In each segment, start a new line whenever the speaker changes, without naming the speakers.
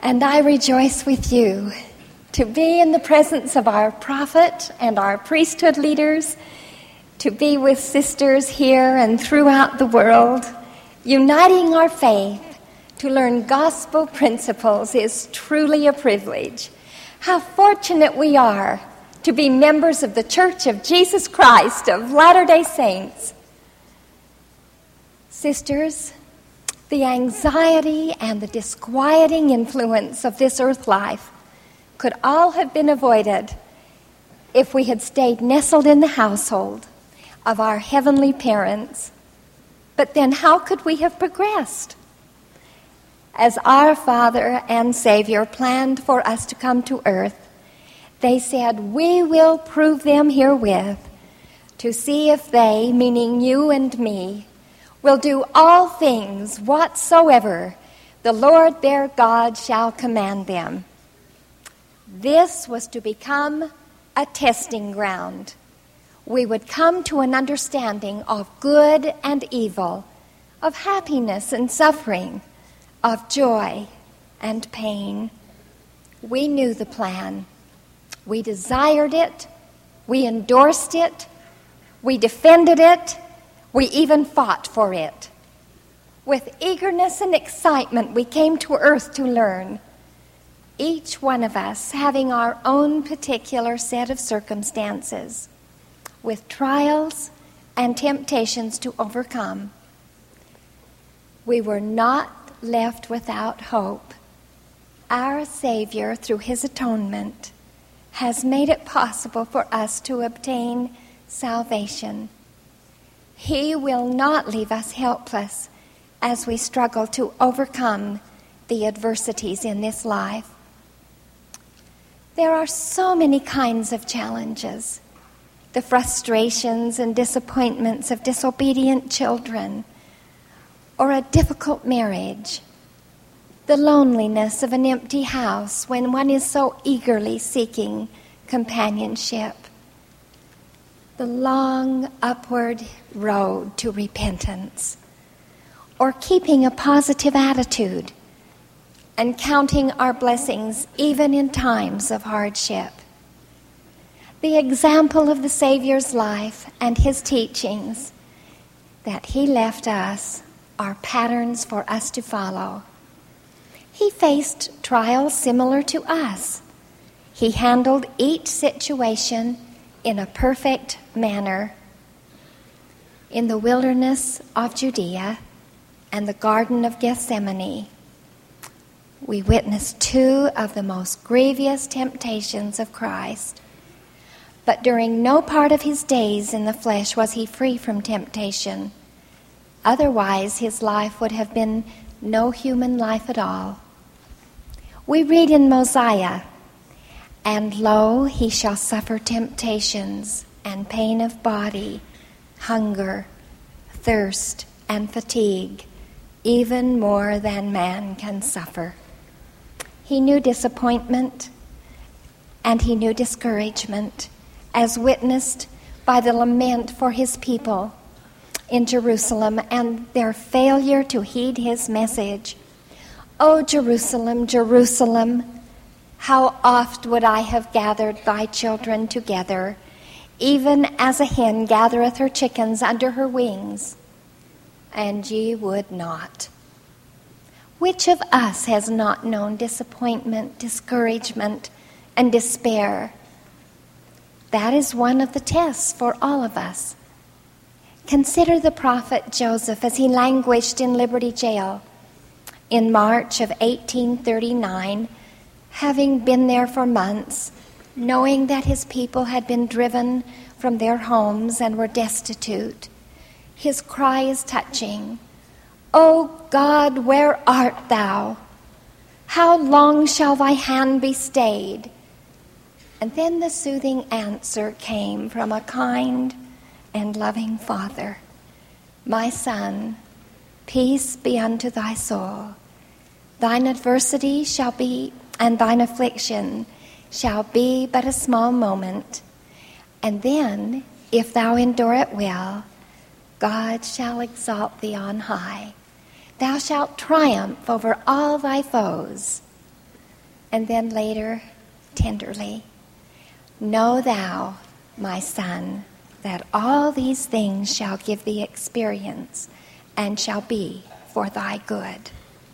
And I rejoice with you to be in the presence of our prophet and our priesthood leaders, to be with sisters here and throughout the world, uniting our faith to learn gospel principles is truly a privilege. How fortunate we are to be members of the Church of Jesus Christ of Latter-day Saints. Sisters, the anxiety and the disquieting influence of this earth life could all have been avoided if we had stayed nestled in the household of our heavenly parents. But then how could we have progressed? As our Father and Savior planned for us to come to earth, they said, "We will prove them herewith, to see if they," meaning you and me, "will do all things whatsoever the Lord their God shall command them." This was to become a testing ground. We would come to an understanding of good and evil, of happiness and suffering, of joy and pain. We knew the plan. We desired it. We endorsed it. We defended it. We even fought for it. With eagerness and excitement, we came to earth to learn, each one of us having our own particular set of circumstances, with trials and temptations to overcome. We were not left without hope. Our Savior, through his atonement, has made it possible for us to obtain salvation. He will not leave us helpless as we struggle to overcome the adversities in this life. There are so many kinds of challenges. The frustrations and disappointments of disobedient children, or a difficult marriage. The loneliness of an empty house when one is so eagerly seeking companionship. The long upward road to repentance, or keeping a positive attitude and counting our blessings even in times of hardship. The example of the Savior's life and his teachings that he left us are patterns for us to follow. He faced trials similar to us. He handled each situation in a perfect manner. In the wilderness of Judea and the Garden of Gethsemane, we witnessed two of the most grievous temptations of Christ. But during no part of his days in the flesh was he free from temptation. Otherwise, his life would have been no human life at all. We read in Mosiah, "And lo, he shall suffer temptations and pain of body, hunger, thirst, and fatigue, even more than man can suffer." He knew disappointment and he knew discouragement, as witnessed by the lament for his people in Jerusalem and their failure to heed his message. "O Jerusalem, Jerusalem, how oft would I have gathered thy children together, even as a hen gathereth her chickens under her wings, and ye would not." Which of us has not known disappointment, discouragement, and despair? That is one of the tests for all of us. Consider the prophet Joseph as he languished in Liberty Jail in March of 1839, having been there for months, knowing that his people had been driven from their homes and were destitute. His cry is touching. "O God, where art thou? How long shall thy hand be stayed?" And then the soothing answer came from a kind and loving Father. "My son, peace be unto thy soul. Thine adversity shall be, and thine affliction shall be but a small moment. And then, if thou endure it well, God shall exalt thee on high. Thou shalt triumph over all thy foes." And then later, tenderly, "Know thou, my son, that all these things shall give thee experience and shall be for thy good."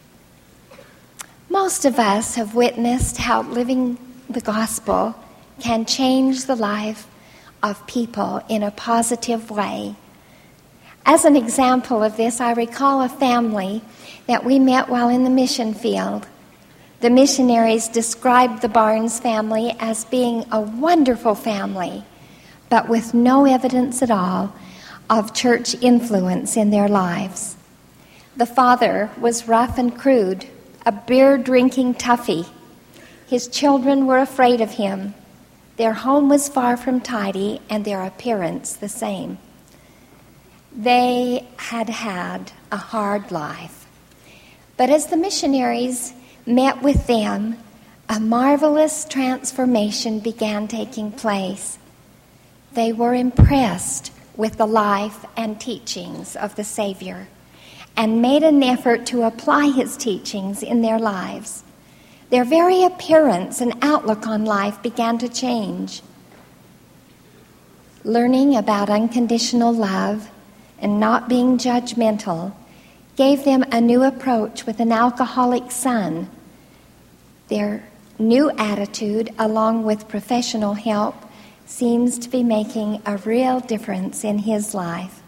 Most of us have witnessed how living the gospel can change the life of people in a positive way. As an example of this, I recall a family that we met while in the mission field. The missionaries described the Barnes family as being a wonderful family, but with no evidence at all of church influence in their lives. The father was rough and crude, a beer-drinking toughie. His children were afraid of him. Their home was far from tidy, and their appearance the same. They had had a hard life. But as the missionaries met with them, a marvelous transformation began taking place. They were impressed with the life and teachings of the Savior and made an effort to apply his teachings in their lives. Their very appearance and outlook on life began to change. Learning about unconditional love and not being judgmental gave them a new approach with an alcoholic son. Their new attitude, along with professional help, seems to be making a real difference in his life.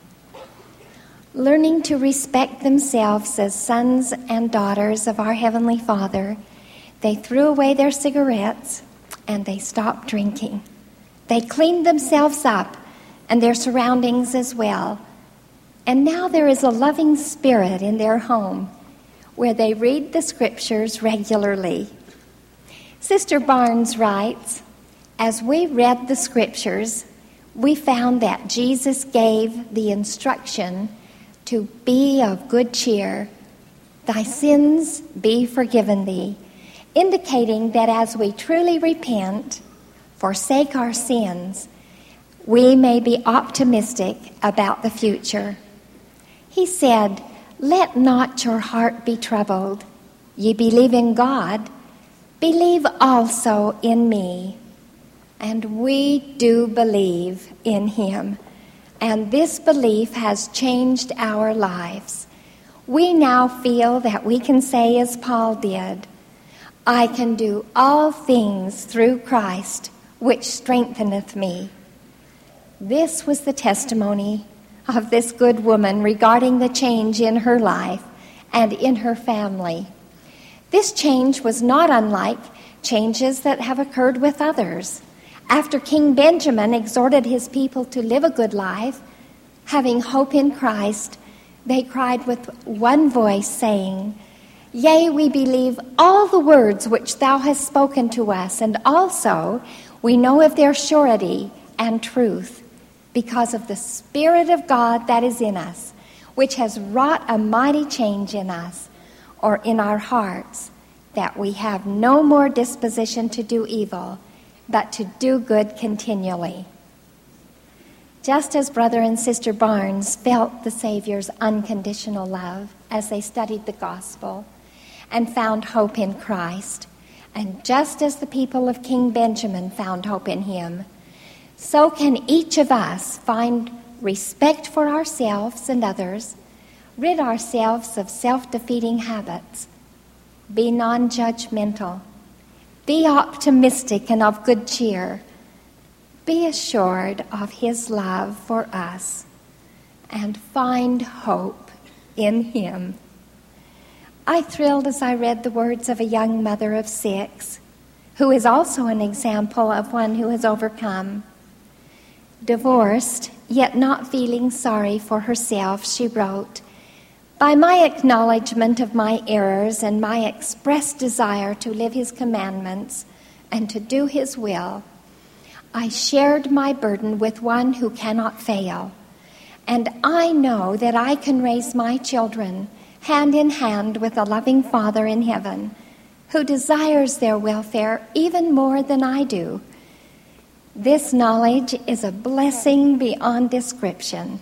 Learning to respect themselves as sons and daughters of our Heavenly Father, they threw away their cigarettes and they stopped drinking. They cleaned themselves up and their surroundings as well. And now there is a loving spirit in their home where they read the scriptures regularly. Sister Barnes writes, "As we read the scriptures, we found that Jesus gave the instruction to be of good cheer. Thy sins be forgiven thee," indicating that as we truly repent, forsake our sins, we may be optimistic about the future. He said, "Let not your heart be troubled. Ye believe in God, believe also in me." And we do believe in him. And this belief has changed our lives. We now feel that we can say as Paul did, "I can do all things through Christ, which strengtheneth me." This was the testimony of this good woman regarding the change in her life and in her family. This change was not unlike changes that have occurred with others. After King Benjamin exhorted his people to live a good life, having hope in Christ, they cried with one voice, saying, "Yea, we believe all the words which thou hast spoken to us, and also we know of their surety and truth, because of the Spirit of God that is in us, which has wrought a mighty change in us," or in our hearts, "that we have no more disposition to do evil, but to do good continually." Just as Brother and Sister Barnes felt the Savior's unconditional love as they studied the gospel and found hope in Christ, and just as the people of King Benjamin found hope in him, so can each of us find respect for ourselves and others, rid ourselves of self-defeating habits, be non-judgmental, be optimistic and of good cheer, be assured of his love for us, and find hope in him. I thrilled as I read the words of a young mother of 6, who is also an example of one who has overcome. Divorced, yet not feeling sorry for herself, she wrote, "By my acknowledgement of my errors and my expressed desire to live his commandments and to do his will, I shared my burden with one who cannot fail, and I know that I can raise my children hand in hand with a loving Father in heaven who desires their welfare even more than I do. This knowledge is a blessing beyond description."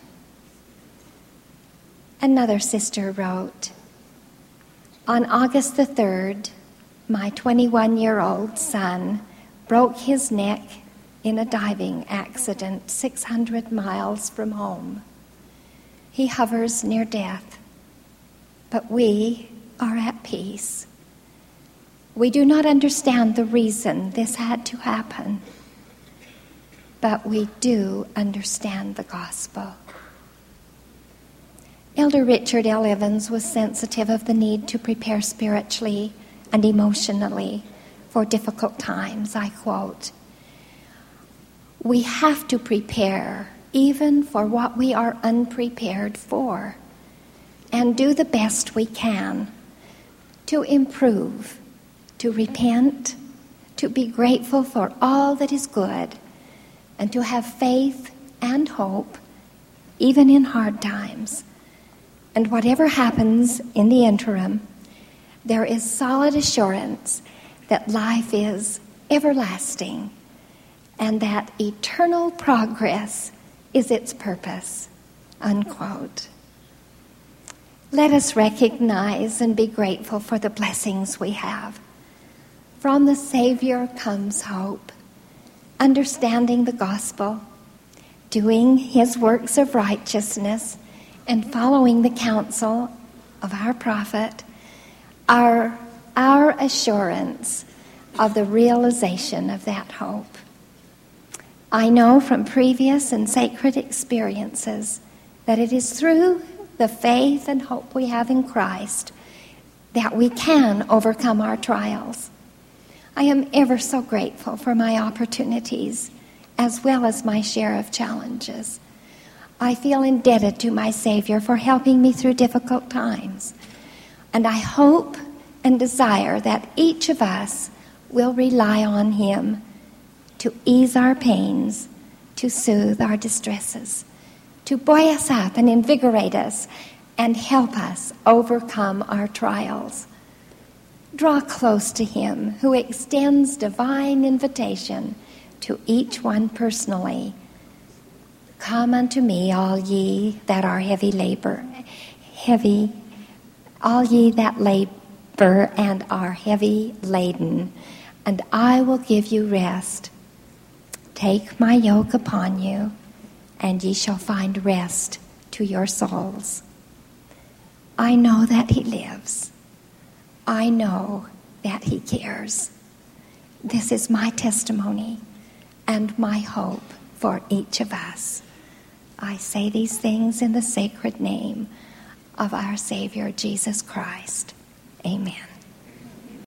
Another sister wrote, "On August the 3rd, my 21-year-old son broke his neck in a diving accident 600 miles from home. He hovers near death, but we are at peace. We do not understand the reason this had to happen, but we do understand the gospel. Elder Richard L. Evans was sensitive of the need to prepare spiritually and emotionally for difficult times. I quote, "We have to prepare even for what we are unprepared for, and do the best we can to improve, to repent, to be grateful for all that is good, and to have faith and hope even in hard times. And whatever happens in the interim, there is solid assurance that life is everlasting and that eternal progress is its purpose," unquote. Let us recognize and be grateful for the blessings we have. From the Savior comes hope, understanding the gospel, doing his works of righteousness, and following the counsel of our prophet are our assurance of the realization of that hope. I know from previous and sacred experiences that it is through the faith and hope we have in Christ that we can overcome our trials. I am ever so grateful for my opportunities as well as my share of challenges. I feel indebted to my Savior for helping me through difficult times, and I hope and desire that each of us will rely on him to ease our pains, to soothe our distresses, to buoy us up and invigorate us and help us overcome our trials. Draw close to him who extends divine invitation to each one personally. "Come unto me, all ye that are all ye that labor and are heavy laden, and I will give you rest. Take my yoke upon you, and ye shall find rest to your souls." I know that he lives. I know that he cares. This is my testimony and my hope for each of us. I say these things in the sacred name of our Savior, Jesus Christ. Amen.